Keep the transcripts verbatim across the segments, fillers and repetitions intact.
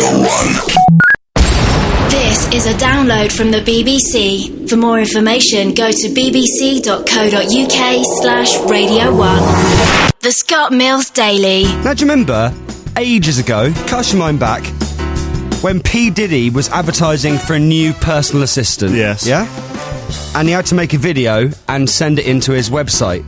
Radio one. This is a download from the B B C. For more information, go to bbc.co.uk slash Radio one. The Scott Mills Daily. Now, do you remember, ages ago, cast your mind back, when P. Diddy was advertising for a new personal assistant? Yes. Yeah? And he had to make a video and send it into his website.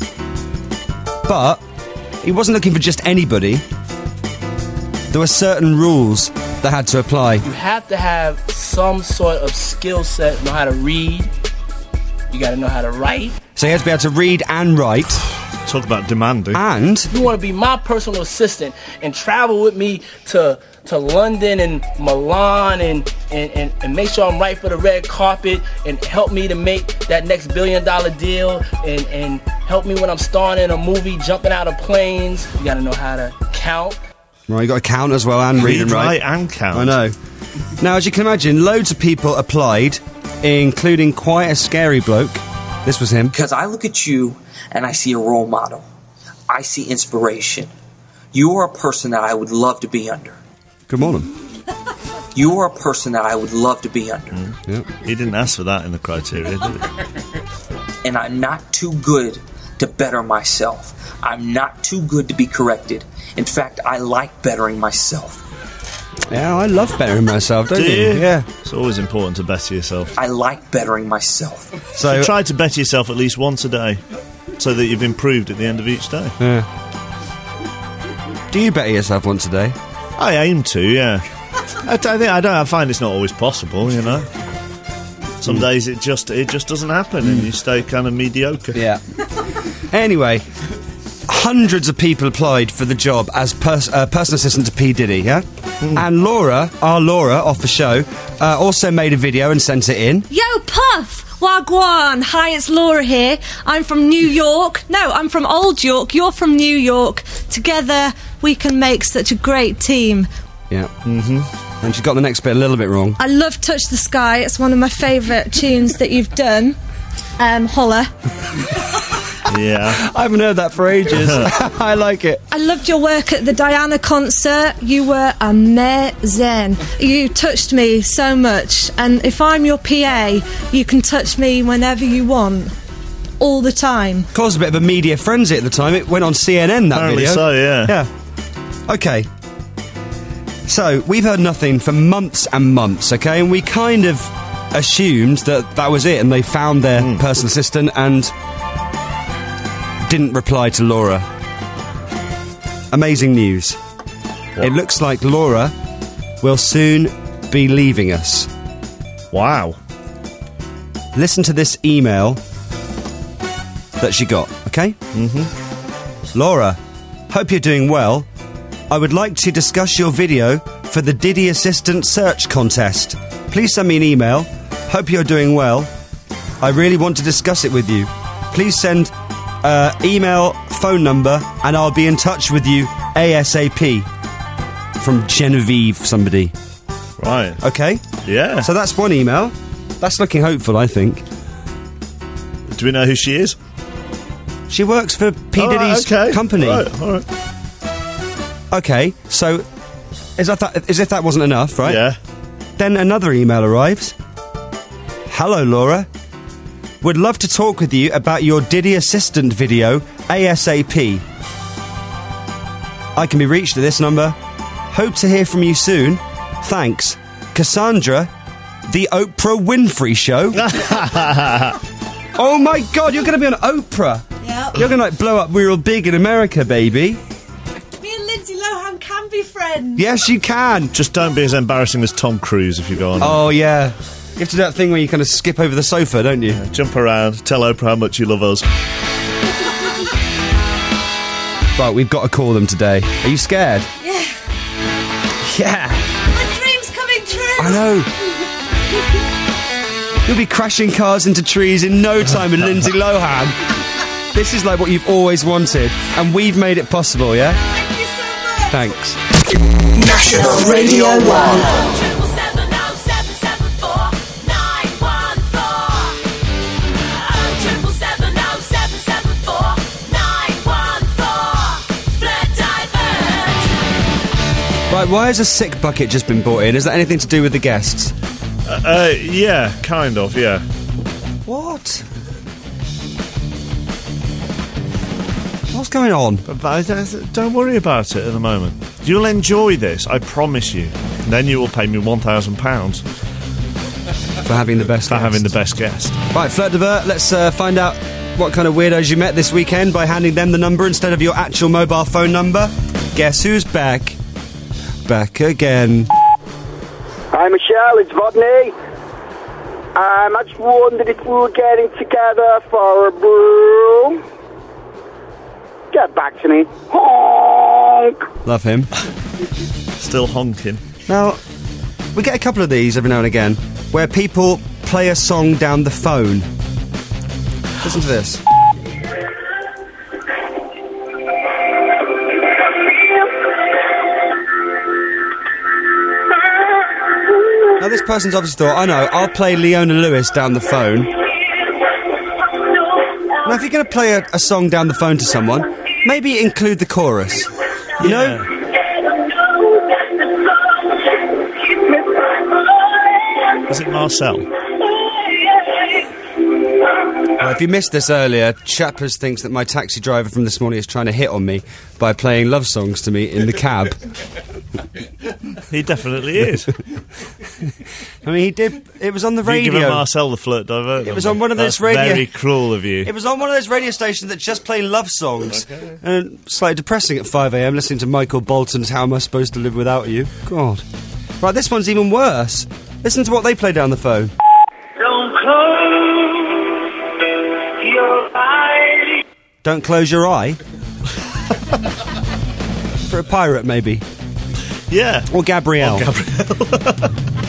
But he wasn't looking for just anybody. There were certain rules that had to apply. You have to have some sort of skill set, know how to read. You got to know how to write. So he had to be able to read and write. Talk about demanding. And if you want to be my personal assistant and travel with me to to London and Milan and, and, and, and make sure I'm right for the red carpet and help me to make that next billion dollar deal and, and help me when I'm starring in a movie, jumping out of planes, you got to know how to count. Right, you got to count as well and read, read and write. and count. I know. Now, as you can imagine, loads of people applied, including quite a scary bloke. This was him. Because I look at you and I see a role model. I see inspiration. You are a person that I would love to be under. Good morning. You are a person that I would love to be under. Mm. Yep. He didn't ask for that in the criteria, did he? And I'm not too good to better myself. I'm not too good to be corrected. In fact, I like bettering myself. Yeah, I love bettering myself, don't Do you? you? Yeah. It's always important to better yourself. I like bettering myself. So you try to better yourself at least once a day, so that you've improved at the end of each day. Yeah. Do you better yourself once a day? I aim to, yeah. I, I think I don't. I find it's not always possible, you know. Some mm. days it just it just doesn't happen, mm. and you stay kind of mediocre. Yeah. Anyway, hundreds of people applied for the job as pers- uh, personal assistant to P. Diddy. Yeah. Mm. And Laura, our Laura off the show, uh, also made a video and sent it in. Yo, Puff! Wagwan! Hi, it's Laura here. I'm from New York. No, I'm from Old York. You're from New York. Together, we can make such a great team. Yeah. Mm-hmm. And she got the next bit a little bit wrong. I love Touch the Sky. It's one of my favourite tunes that you've done. Um, holla. Yeah. I haven't heard that for ages. I like it. I loved your work at the Diana concert. You were amazing. You touched me so much. And if I'm your P A, you can touch me whenever you want. All the time. Caused a bit of a media frenzy at the time. It went on C N N, that Apparently video. so, yeah. Yeah. Okay. So, we've heard nothing for months and months, okay? And we kind of assumed that that was it, and they found their mm. personal assistant and didn't reply to Laura. Amazing news. What? It looks like Laura will soon be leaving us. Wow. Listen to this email that she got, okay? Mm-hmm. Laura, hope you're doing well. I would like to discuss your video for the Diddy Assistant Search Contest. Please send me an email. Hope you're doing well. I really want to discuss it with you. Please send uh, email, phone number, and I'll be in touch with you ASAP. From Genevieve, somebody. Right. Okay? Yeah. So that's one email. That's looking hopeful, I think. Do we know who she is? She works for P. Oh, Diddy's right, okay. company. All right, all right. Okay, so as if, that, as if that wasn't enough, right? Yeah. Then another email arrives. Hello, Laura. Would love to talk with you about your Diddy Assistant video ASAP. I can be reached at this number. Hope to hear from you soon. Thanks. Cassandra, the Oprah Winfrey Show. Oh my God, you're going to be on Oprah. Yep. You're going to like blow up real big in America, baby. Me and Lindsay Lohan can be friends. Yes, you can. Just don't be as embarrassing as Tom Cruise if you go on. Oh, yeah. You have to do that thing where you kind of skip over the sofa, don't you? Yeah, jump around, tell Oprah how much you love us. Right, we've got to call them today. Are you scared? Yeah. Yeah. My dream's coming true. I know. You'll be crashing cars into trees in no time with Lindsay Lohan. This is like what you've always wanted, and we've made it possible, yeah? Thank you so much. Thanks. National Radio one. Right, Right, why has a sick bucket just been brought in? Is that anything to do with the guests? Uh, uh, yeah, kind of, yeah. What? What's going on? But, but uh, don't worry about it at the moment. You'll enjoy this, I promise you. Then you will pay me one thousand pounds For having the best for guest. having the best guest. Right, Flirt Divert, let's uh, find out what kind of weirdos you met this weekend by handing them the number instead of your actual mobile phone number. Guess who's back? Back again. Hi Michelle, it's Rodney. Um, I just wondered if we were getting together for a brew. Get back to me. Honk! Love him. Still honking. Now, we get a couple of these every now and again where people play a song down the phone. Listen to this. Now, this person's obviously thought, I know, I'll play Leona Lewis down the phone. Now, if you're going to play a, a song down the phone to someone, maybe include the chorus. You know? Is it Marcel? Well, if you missed this earlier, Chappers thinks that my taxi driver from this morning is trying to hit on me by playing love songs to me in the cab. He definitely is. I mean, he did. It was on the Have you radio. given Marcel the flirt divert? It was on one of those That's radio- very cruel of you. It was on one of those radio stations that just play love songs. Okay. And slightly depressing at five a.m. listening to Michael Bolton's How Am I Supposed to Live Without You? God. Right, this one's even worse. Listen to what they play down the phone. Don't close your eyes. Don't close your eye. For a pirate, maybe. Yeah. Or Gabrielle. Or Gabrielle.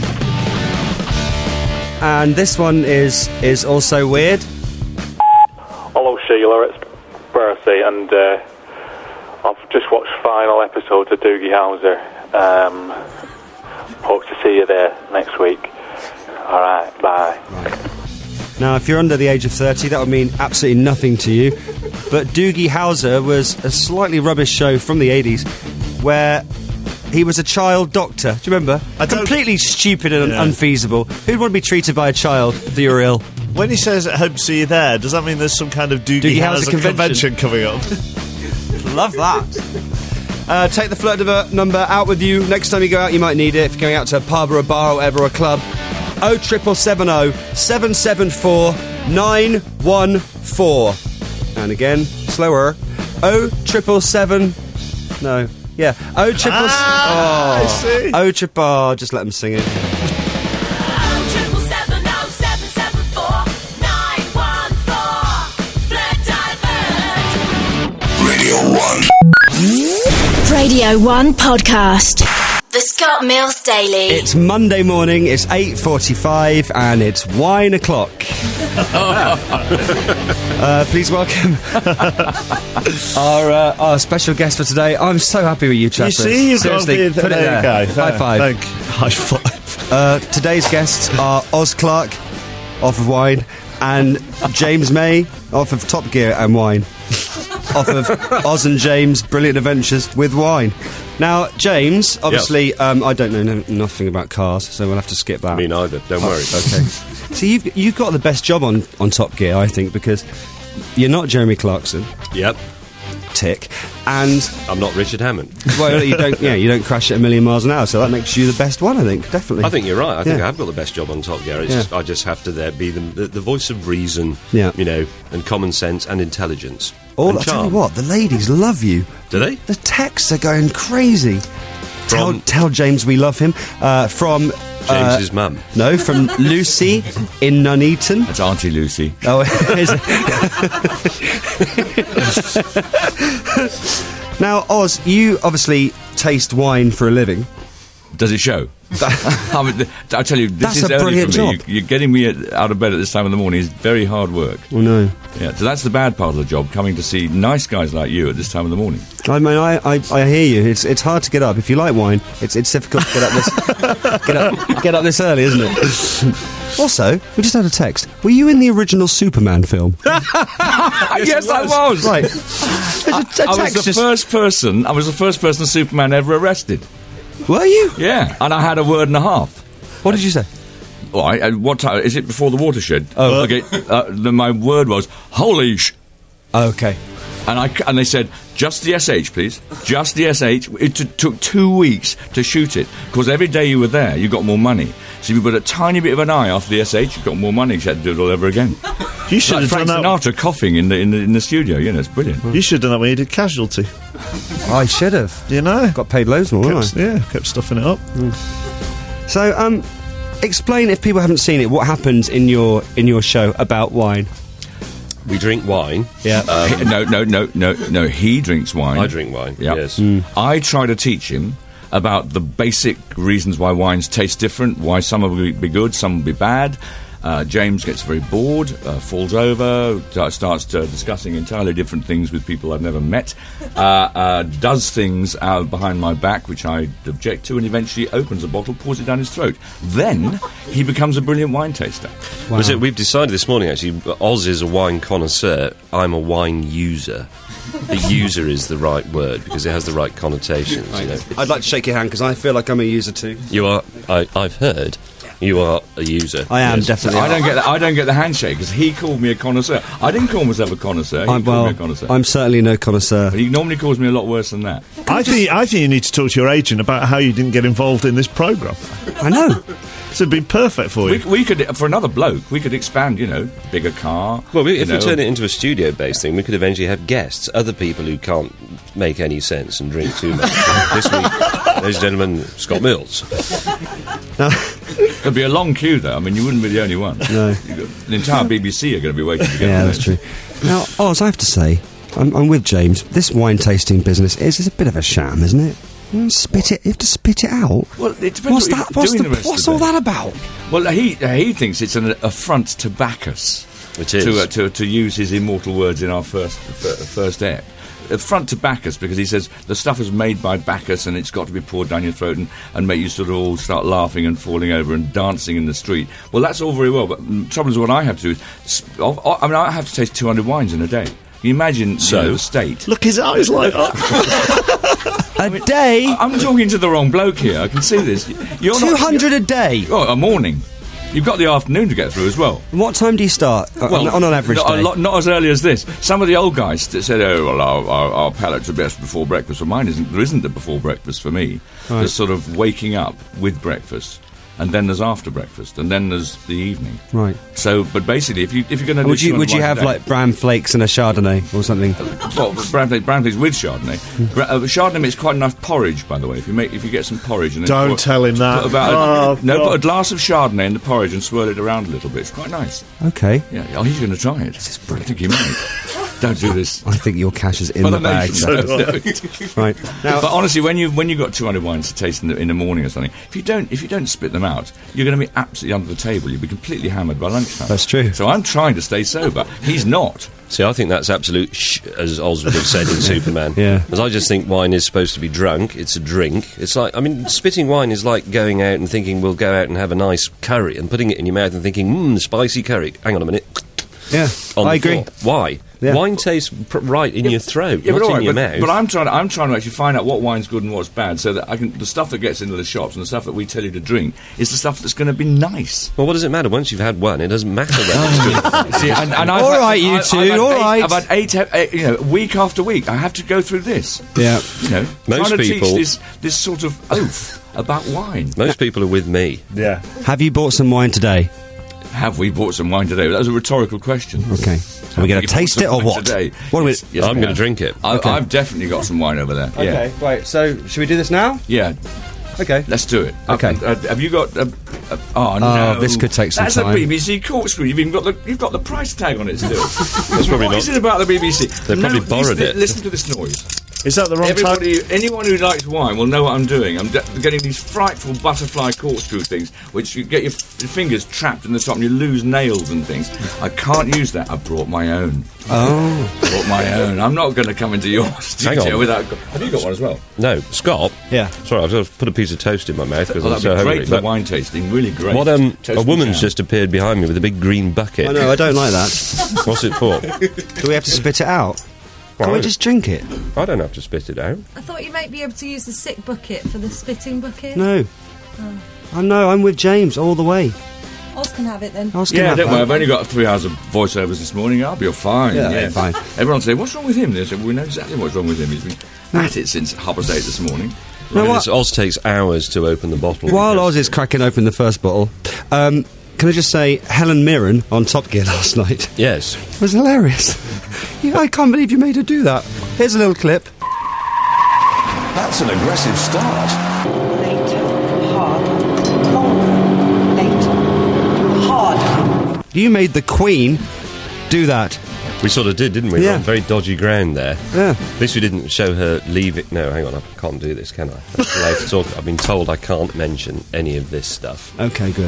And this one is is also weird. Hello Sheila, it's Bertie, and uh, I've just watched final episodes of Doogie Howser. Um, hope to see you there next week. Alright, bye. Right. Now, if you're under the age of thirty, that would mean absolutely nothing to you. But Doogie Howser was a slightly rubbish show from the eighties where he was a child doctor. Do you remember? I don't- Completely stupid and Yeah. unfeasible. Who'd want to be treated by a child if you're ill? When he says, I hope to see you there, does that mean there's some kind of Doogie, Doogie Howser Howser convention. convention. coming up? Love that. Uh, take the Flirt Divert number out with you. Next time you go out, you might need it. If you're going out to a pub or a bar or whatever, or a club. oh triple seven oh seven seven four nine one four. And again, slower. oh triple seven... No. Yeah. Oh triple... Ah, I see. Oh triple... Oh, just let them sing it. Radio one. Radio one podcast. The Scott Mills Daily. It's Monday morning, it's eight forty-five, and it's wine o'clock. uh, please welcome our, uh, our special guest for today. I'm so happy with you, You Chappers. see, you've got to Seriously, be put it there. there. You go. High five. Thank High five. Uh, today's guests are Oz Clark, off of Wine, and James May, off of Top Gear and Wine. Off of Oz and James' Brilliant Adventures with Wine. Now, James, obviously, um, I don't know no, nothing about cars, so we'll have to skip that. Me neither, don't Oh, worry. Okay. So you've, you've got the best job on, on Top Gear, I think, because you're not Jeremy Clarkson, Yep, tick, and, I'm not Richard Hammond. well, you don't, yeah, you don't crash at a million miles an hour, so that makes you the best one, I think, definitely. I think you're right. I think Yeah. I have got the best job on Top Gear. It's Yeah. just, I just have to there be the, the, the voice of reason, Yeah. you know, and common sense and intelligence. All, and I tell charm. you what, the ladies love you. Do they? The texts are going crazy. Tell, From- tell James we love him. Uh, from... uh, James's mum. No, from Lucy in Nuneaton. That's Auntie Lucy. Oh, is it? Now, Oz, you obviously taste wine for a living. Does it show? I, mean, I tell you, this That's is a early brilliant for me. job. You, you're getting me at- out of bed at this time of the morning is very hard work. Oh, no. Yeah, so that's the bad part of the job, coming to see nice guys like you at this time of the morning. I mean, I, I, I hear you. It's it's hard to get up. If you like wine, it's it's difficult to get up this get up get up this early, isn't it? Also, we just had a text. Were you in the original Superman film? yes, I was. Right. There's a, a I was text the just- first person. I was the first person Superman ever arrested. Were you? Yeah, and I had a word and a half. What did you say? All right, and what time is it before the watershed? Oh. okay. Uh, the, my word was holy sh. Okay. And I and they said just the S H, please, just the S H. It t- took two weeks to shoot it because every day you were there, you got more money. So if you put a tiny bit of an I after the S H, you got more money. You had to do it all over again. You should like have Frank done that. Sinatra coughing in the, in the in the studio. You know, it's brilliant. You should have done that when you did Casualty. I should have. You know, got paid loads more, kept, didn't I? Yeah, kept stuffing it up. Mm. So, um, explain if people haven't seen it. What happens in your in your show about wine? We drink wine. Yeah. Um, no, no, no, no, no. He drinks wine. I drink wine. Yep. Yes. Mm. I try to teach him about the basic reasons why wines taste different, why some will be good, some will be bad. Uh, James gets very bored, uh, falls over, t- starts uh, discussing entirely different things with people I've never met, uh, uh, does things uh, behind my back which I object to, and eventually opens a bottle, pours it down his throat. Then he becomes a brilliant wine taster. Wow. Was it, we've decided this morning, actually, Oz is a wine connoisseur, I'm a wine user. The user is the right word because it has the right connotations. You know. I'd like to shake your hand because I feel like I'm a user too. You are. I, I've heard. You are a user. I am yes. definitely. I don't get that. I don't get the handshake because he called me a connoisseur. I didn't call myself a connoisseur. He I'm, called well, me a connoisseur. I'm certainly no connoisseur. But he normally calls me a lot worse than that. I think I think you need to talk to your agent about how you didn't get involved in this programme. I know. This would be perfect for you. We, we could, for another bloke, we could expand. You know, bigger car. Well, we, if you we know. turn it into a studio-based thing, we could eventually have guests, other people who can't make any sense and drink too much. This week, ladies and gentlemen, Scott Mills. There'd be a long queue, though. I mean, you wouldn't be the only one. No. You've got, the entire B B C are going to be waiting to get Yeah, on that's there. true. Now, Oz, I have to say, I'm, I'm with James. This wine tasting business is, is a bit of a sham, isn't it? You spit it. You have to spit it out. Well, it depends What's what that? you're What's, doing the, the rest what's of all the day. that about? Well, he he thinks it's an affront to Bacchus. It is. To, uh, to, to use his immortal words in our first f- first ep. Affront to Bacchus because he says the stuff is made by Bacchus and it's got to be poured down your throat and, and make you sort of all start laughing and falling over and dancing in the street. Well, that's all very well, but the trouble is what I have to do is... Sp- I mean, I have to taste two hundred wines in a day. Can you imagine So? you know, the state? Look, his eyes like that. A day? I- I'm talking to the wrong bloke here. I can see this. You're two hundred not, a day? Oh, a morning. You've got the afternoon to get through as well. What time do you start? Uh, on, on an average not, day? a lot, not as early as this. Some of the old guys that said, "Oh, well, our, our, our palates are best before breakfast." Well, mine isn't. There isn't a before breakfast for me. Right. There's sort of waking up with breakfast, and then there's after breakfast, and then there's the evening. Right. So, but basically, if you if you're going to Would you would you have like bran flakes and a Chardonnay or something? well, brown flakes, brown flakes with Chardonnay. Bra- uh, Chardonnay makes quite enough porridge, by the way. If you make if you get some porridge and then Don't pour- tell him that. put about Oh, a, no, God. put a glass of Chardonnay in the porridge and swirl it around a little bit. It's quite nice. Okay. Yeah. Oh, he's going to try it. This is brilliant. I think he might. Don't do this. I think your cash is in For the, the bag. nation. so- right. Now, But honestly, when you when you got two hundred wines to taste in the, in the morning or something, if you don't if you don't spit them out, you're going to be absolutely under the table. You'll be completely hammered by lunchtime. That's true. So I'm trying to stay sober. He's not. See, I think that's absolute sh, as Oz would have said in Superman. Yeah. Because I just think wine is supposed to be drunk. It's a drink. It's like, I mean, spitting wine is like going out and thinking we'll go out and have a nice curry and putting it in your mouth and thinking, mmm, spicy curry. Hang on a minute. yeah, On I the agree. floor. Why? Yeah. Wine tastes pr- right in your throat, Yeah, not but, all in right, your but, mouth. but I'm trying. To, I'm trying to actually find out what wine's good and what's bad, so that I can. The stuff that gets into the shops and the stuff that we tell you to drink is the stuff that's going to be nice. Well, what does it matter? Once you've had one, it doesn't matter whether it's good. See, and, and I've All had- right, you I- I've two, had all eight, right. I've had eight, eight, you know, week after week. I have to go through this. Yeah. You know, Most trying to people- teach this this sort of oath about wine. Most people are with me. Yeah. Have you bought some wine today? Have we bought some wine today? That was a rhetorical question. Okay. Are we going to Have we taste bought it some or wine what? Today? What are we- Yes, yes, I'm we going to have. drink it. I, Okay. I've definitely got some wine over there. Yeah. right. So, should we do this now? Yeah. Okay. Let's do it. Okay. Uh, uh, have you got? Uh, uh, oh no! this could take some That's time. a B B C corkscrew. You've even got the you've got the price tag on it still. That's probably What not. is it about the B B C? They probably borrowed listen, it. Listen to this noise. Is that the wrong time? Everybody, anyone who likes wine will know what I'm doing. I'm de- getting these frightful butterfly corkscrew things, which you get your, f- your fingers trapped in the top and you lose nails and things. I can't use that. I brought my own. Oh. Brought my own. I'm not going to come into your studio on. without. Have you got one as well? No, Scott. Yeah. Sorry, I've just put a piece of toast in my mouth because Oh, I'm that'd so be hungry. great for but wine tasting. Really great. What um, Toast a and woman's jam. just appeared behind me with a big green bucket. I know, I don't like that. What's it for? Do we have to spit it out? Can't we just drink it? I don't have to spit it out. I thought you might be able to use the sick bucket for the spitting bucket. No. Oh. I know, I'm with James all the way. Oz can have it then. Oz can Yeah, have don't that. worry, I've only got three hours of voiceovers this morning. I'll be fine. Yeah, yeah. fine. Everyone say, what's wrong with him? They say, well, we know exactly what's wrong with him. He's been at it since half past eight this morning. No, This Oz takes hours to open the bottle. While because- Oz is cracking open the first bottle, um, can I just say, Helen Mirren on Top Gear last night Yes. was hilarious. You- I can't believe you made her do that. Here's a little clip. That's an aggressive start. You made the Queen do that. We sort of did, didn't we? Yeah. We're on very dodgy ground there. Yeah. At least we didn't show her leave it. No, hang on, I can't do this, can I? I'm not allowed to talk. I've been told I can't mention any of this stuff. Okay, good.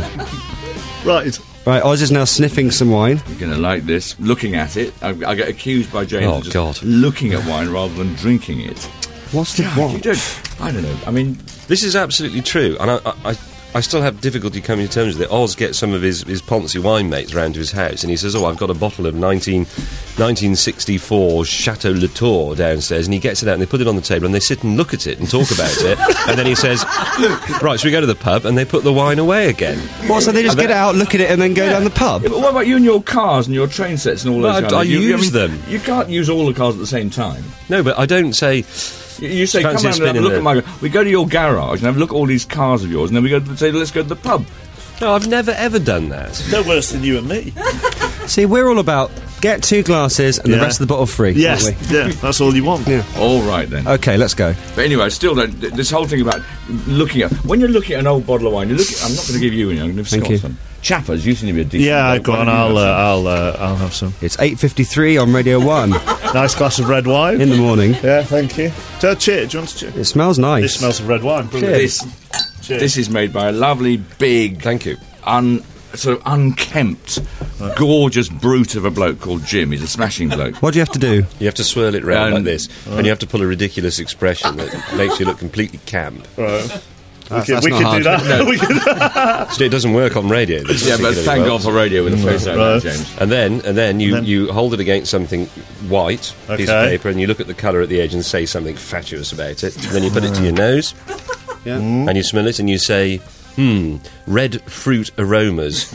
Right. Right, Oz is now sniffing some wine. You're going to like this. Looking at it, I, I get accused by James Oh, of just God. looking at wine rather than drinking it. What's the God, what? you don't, I don't know. I mean, This is absolutely true, and I, I, I, I still have difficulty coming to terms with it. Oz gets some of his, his Ponzi wine mates round to his house, and he says, oh, I've got a bottle of nineteen, nineteen sixty-four Chateau Latour downstairs, and he gets it out, and they put it on the table, and they sit and look at it and talk about it, and then he says, right, should we go to the pub? And they put the wine away again. What, so they just And get then- it out, look at it, and then go down the pub? yeah, but what about you and your cars and your train sets and all Well, those? I- kind of- I you, use mean, them. You can't use all the cars at the same time. No, but I don't say... You, you say, come Fancy a round and spin have a in look the- at my car. We go to your garage and have a look at all these cars of yours, and then we go to the, say, let's go to the pub. No, I've never, ever done that. They're worse than you and me. See, we're all about get two glasses and Yeah. the rest of the bottle free. Yes, aren't we? yeah, that's all you want. Yeah. All right, then. Okay, let's go. But anyway, still, don't, th- this whole thing about looking at... When you're looking at an old bottle of wine, you look at, I'm not going to give you any, I'm going to give Thank Scott you. some. Chappers, you seem to be a decent... Yeah, bloke. go Why on, don't you I'll, uh, have I'll, uh, I'll have some. It's eight fifty-three on Radio one Nice glass of red wine. in the morning. Yeah, thank you. So, cheers. Do you want to cheers? It smells nice. This smells of red wine. some? Brilliant. This, Cheers. this is made by a lovely, big... Thank you. un sort of unkempt, gorgeous brute of a bloke called Jim. He's a smashing bloke. What do you have to do? You have to swirl it round Um, like this, and you have to pull a ridiculous expression that makes you look completely camp. Right. We That's- can, that's we not can hard. do that. We can- So it doesn't work on radio. this Yeah, but particularly thank well. God for radio with a face like Right. that, James. And then, and then you, Then- you hold it against something white, piece of Okay. paper, and you look at the colour at the edge and say something fatuous about it. Then you put it to your nose, Yeah. and you smell it, and you say, "Hmm, red fruit aromas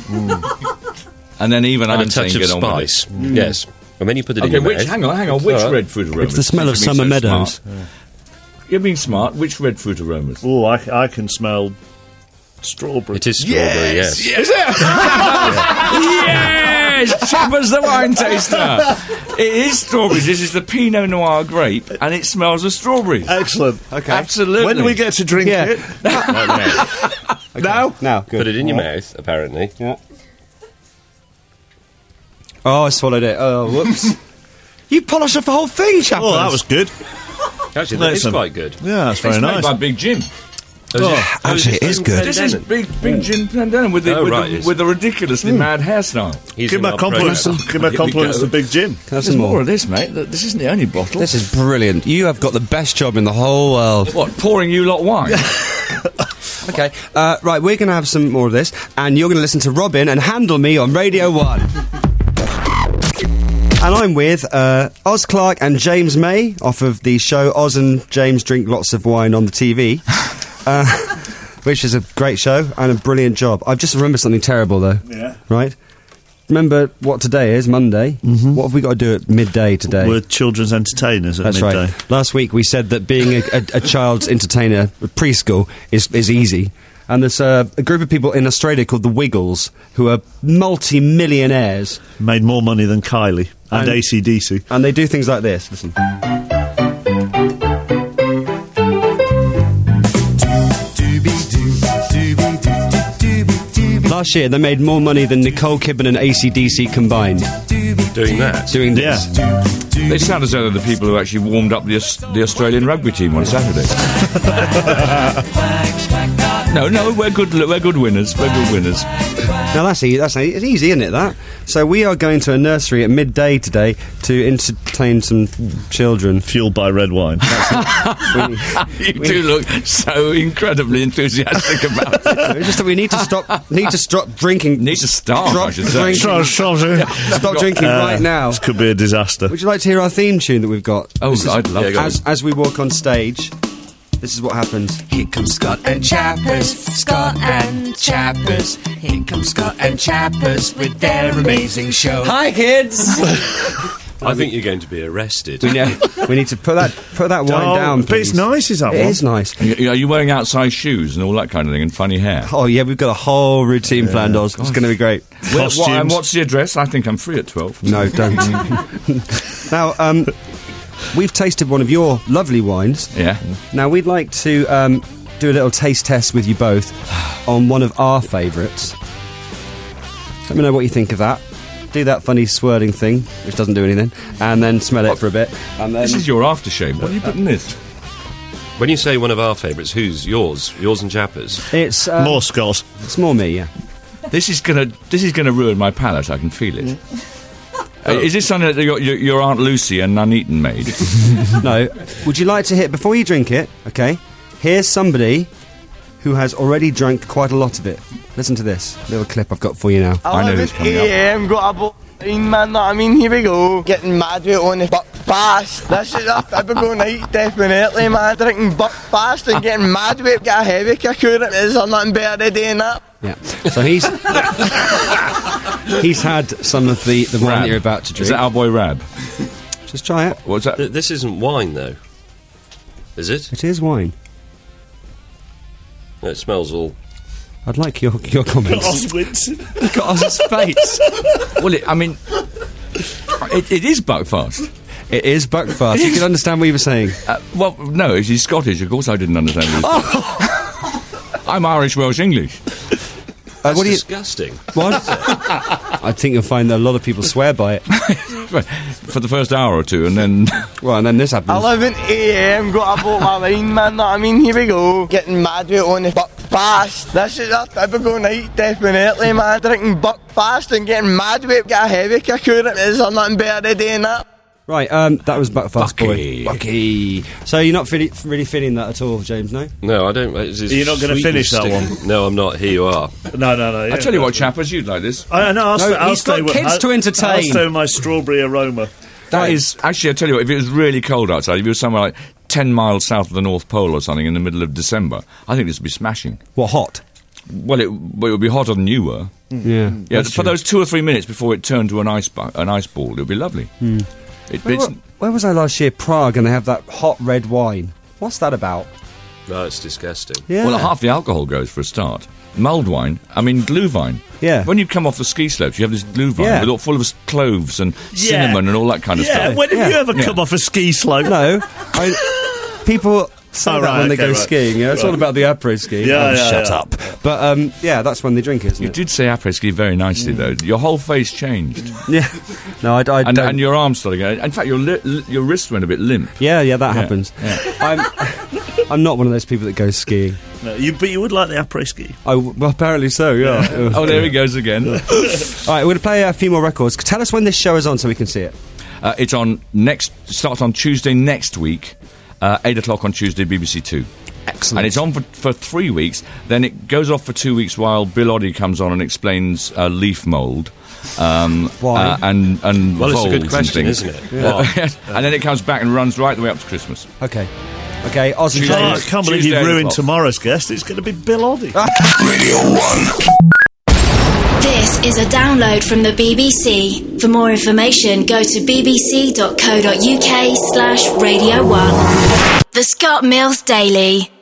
And then even and I'm a touch saying of get on with it. spice." Yes, and then you put it in Okay, your which, mouth. hang on, hang on. Which All right. red fruit aromas? It's the smell of You're being summer so meadows. smart. You're being smart. Which red fruit aromas? Oh, I, I can smell strawberry. It is strawberry, yes. Is it? Yes! Chappers the wine taster. It is strawberries. This is the Pinot Noir grape, and it smells of strawberries. Excellent. Okay. Absolutely. When do we get to drink Yeah. it? Right now. Now? Now, good. Put it in your mouth, apparently. Yeah. Oh, I swallowed it. Oh, whoops. You polished off the whole thing, chappers. Oh, that was good. Actually, that is Listen. quite good. Yeah, that's very It's made nice. by Big Jim. Oh, actually, it is good. This is Big Big Jim Plandanon with the, Oh, with, right, the, yes. with the ridiculously mad hairstyle. He's Give in my our compliments. programme. Give my Here we compliments go. to Big Jim. Have There's some more more. of this, mate. Th- This isn't the only bottle. This is brilliant. You have got the best job in the whole world. What, pouring you lot wine? Okay, uh, right, we're going to have some more of this, and you're going to listen to Robin and Handle Me on Radio one. And I'm with uh, Oz Clarke and James May off of the show Oz and James Drink Lots of Wine on the T V, uh, which is a great show and a brilliant job. I've just remembered something terrible, though. Yeah. Right? Remember what today is, Monday? Mm-hmm. What have we got to do at midday today? We're children's entertainers at That's midday. right. Last week we said that being a, a, a child's entertainer at preschool is, is easy. And there's uh, a group of people in Australia called the Wiggles who are multi-millionaires. Made more money than Kylie and, And- A C D C. And they do things like this. Listen. Last year they made more money than Nicole Kidman and A C D C combined Doing that. doing this. Yeah. They sound as though they're the people who actually warmed up the, Aus- the Australian rugby team on Saturday. no, no, we're good. We're good winners. We're good winners. Now that's easy, that's e- it's easy, isn't it, that? So we are going to a nursery at midday today to entertain some children. Fueled by red wine. we, You do look so incredibly enthusiastic about it. it's just that we need to stop need to stop drinking. Need to start, Stop I should say. drinking. Stop, stop, Stop drinking Uh, right now. This could be a disaster. Would you like to hear our theme tune that we've got? Oh, This is- I'd love Yeah, to. go on. as, as we walk on stage, this is what happens. Here comes Scott and Chappers, Scott and Chappers. Here comes Scott and Chappers with their amazing show. Hi, kids. I think you're going to be arrested. We, know, we need to put that put that wine Oh, down, but it's please. nice, is that It one? is nice. Y- Are you wearing outside shoes and all that kind of thing and funny hair? Oh yeah, we've got a whole routine planned, Oz. It's going to be great. Where- what- and Costumes. what's the address? I think I'm free at twelve. No, don't. Now, um, we've tasted one of your lovely wines. Yeah. Now we'd like to um, do a little taste test with you both on one of our favourites. Let me know what you think of that. Do that funny swirling thing, which doesn't do anything, and then smell it for a bit. And then This is your aftershave. What are you putting in this? When you say one of our favourites, who's yours? Yours and Chappers? it's uh, More Scott. It's more me, yeah. This is gonna this is gonna ruin my palate. I can feel it. Uh, is this something that your, your, your Aunt Lucy and Nuneaton made? No. Would you like to hear before you drink it? Okay. Here's somebody who has already drunk quite a lot of it. Listen to this little clip I've got for you now. I know who's coming up. am got a boat in, man. I mean, here we go. Getting mad with it on the buck fast. This is a typical night, definitely, man. Drinking buck fast and getting mad with it. Get a heavy kick out of it. Is there nothing better than doing that? Yeah. So he's he's had some of the the wine Rab. that you're about to drink. Is that our boy Rab? Just try it. What's that? Th- this isn't wine, though. Is it? It is wine. No, it smells all... I'd like your your comments. Oz Winston. Look at Oz's face. Well, it, I mean, it, it is Buckfast. It is Buckfast. You can understand what you were saying. Uh, well, no, he's Scottish. Of course, I didn't understand. What he was I'm Irish, Welsh, English. Uh, That's what do you? disgusting. What? I think you'll find that a lot of people swear by it. For the first hour or two, and then Well, and then this happens. eleven a m got a boat of wine, man. I mean, here we go. Getting mad with it on the buck fast. This is a typical night, definitely, man. Drinking buck fast and getting mad with it. Get a heavy kick out of it. Is there nothing better than doing that? Right, um, that was Buckfast Bucky. boy. Bucky. So you're not really, really feeling that at all, James, no? No, I don't... It's You're not gonna finish that one? No, I'm not. Here you are. No, no, no. Yeah, I tell you what, no. Chappers, you'd like this. I know. I'll, No, stay, I'll he's got stay with kids I'll- to entertain. I'll stay with my strawberry aroma. That is actually, I tell you what, if it was really cold outside, if it was somewhere like ten miles south of the North Pole or something in the middle of December, I think this would be smashing. What, hot? Well, it, well, it would be hotter than you were. Yeah. Yeah, that's for true. those two or three minutes before it turned to an ice bu- an ice ball, it would be lovely. It, Where, it's, wa- where was I last year? Prague, and they have that hot red wine. What's that about? No, it's disgusting. Yeah. Well, half the alcohol goes for a start. Mulled wine, I mean glühwein. Yeah. When you come off the ski slopes, you have this glühwein Yeah. with all full of cloves and Yeah. cinnamon and all that kind of Yeah, stuff. when have Yeah. you ever Yeah. come off a ski slope? No. I, people say Oh, that right, when they okay, go right. skiing. Yeah, it's all Right. about the après ski. Yeah, Oh, yeah, shut yeah. up. But um, yeah, that's when they drink it, isn't You it? did say après ski very nicely, though. Your whole face changed. Yeah. No, I, I And, don't. and your arms started going. In fact, your li- li- your wrist went a bit limp. yeah, yeah, that Yeah, happens. yeah. I'm, I'm not one of those people that goes skiing. No, you, but you would like the après ski. I w well, apparently so. Yeah. Oh, there he goes again. All right, we're going to play a few more records. Tell us when this show is on so we can see it. Uh, it's on next. Starts on Tuesday next week, uh, eight o'clock on Tuesday, B B C Two. Excellent. And it's on for, for three weeks. Then it goes off for two weeks while Bill Oddie comes on and explains uh, leaf mould. Um, Why? Uh, and and Well, it's a voles good and question, things. isn't it? Uh, and then it comes back and runs right the way up to Christmas. Okay. Okay, Oz and Tuesday. Oh, I James. can't believe Tuesday, you've eight ruined o'clock. tomorrow's guest. It's going to be Bill Oddie. This is a download from the B B C. For more information, go to bbc.co.uk slash Radio one. The Scott Mills Daily.